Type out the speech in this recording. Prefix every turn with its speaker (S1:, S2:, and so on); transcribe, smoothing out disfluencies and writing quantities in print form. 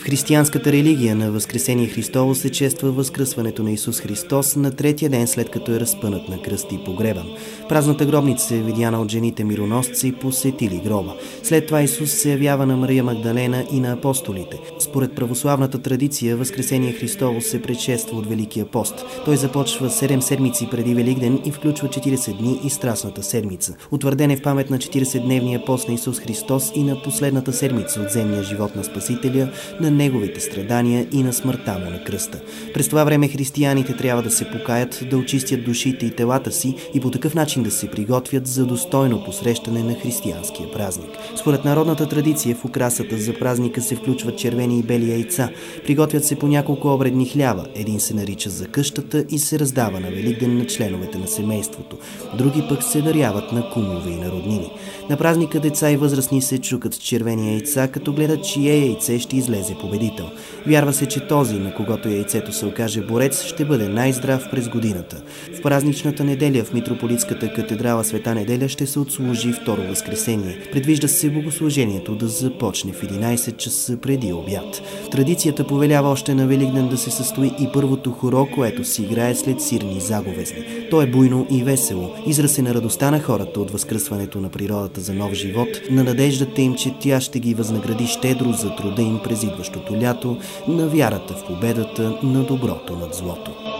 S1: християнската религия на Възкресение Христово се чества възкръсването на Исус Христос на третия ден, след като е разпънат на кръст и погребан. Празната гробница е видяна от жените мироносци, посетили гроба. След това Исус се явява на Мария Магдалена и на апостолите. Според православната традиция, Възкресение Христово се предшества от Великия пост. Той започва 7 седмици преди Великден и включва 40 дни и Страстната седмица. Утвърден е в памет на 40-дневния пост на Исус Христос и на последната седмица от земния живот на Спасителя, на неговите страдания и на смъртта му на кръста. През това време християните трябва да се покаят, да очистят душите и телата си и по такъв начин да се приготвят за достойно посрещане на християнския празник. Според народната традиция в украсата за празника се включват червени и бели яйца. Приготвят се по няколко обредни хляба. Един се нарича за къщата и се раздава на Великден на членовете на семейството. Други пък се даряват на кумове и на роднини. На празника деца и възрастни се чукат с червени яйца, като гледат чие яйце ще излезе победител. Вярва се, че този, на когото яйцето се окаже борец, ще бъде най-здрав през годината. В празничната неделя в митрополитската катедрала Света Неделя ще се отслужи второ възкресение. Предвижда се богослужението да започне в 11 часа преди обяд. Традицията повелява още на Великден да се състои и първото хоро, което се играе след сирни заговезни. То е буйно и весело. Израз е на радостта на хората от възкръсването на природата за нов живот, на надеждата им, че тя ще ги възнагради щедро за труда им през идващото лято, на вярата в победата на доброто над злото.